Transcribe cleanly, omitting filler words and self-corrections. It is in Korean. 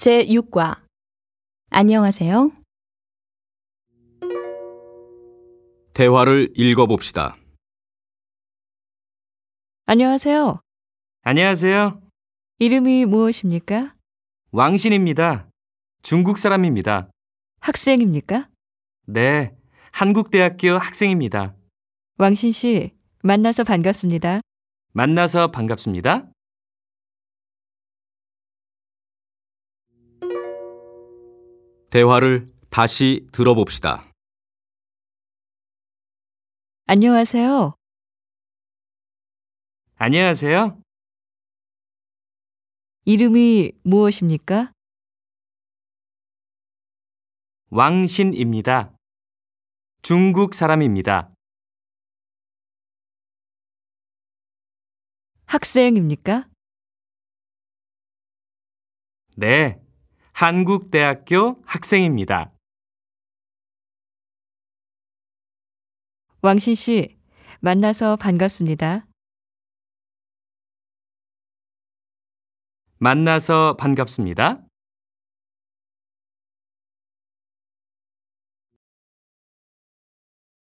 제6과 안녕하세요. 대화를 읽어봅시다. 안녕하세요. 안녕하세요. 이름이 무엇입니까? 왕신입니다. 중국 사람입니다. 학생입니까? 네, 한국대학교 학생입니다. 왕신 씨, 만나서 반갑습니다. 만나서 반갑습니다. 대화를 다시 들어봅시다. 안녕하세요. 안녕하세요. 이름이 무엇입니까? 왕신입니다. 중국 사람입니다. 학생입니까? 네, 한국대학교 학생입니다. 왕신 씨, 만나서 반갑습니다. 만나서 반갑습니다.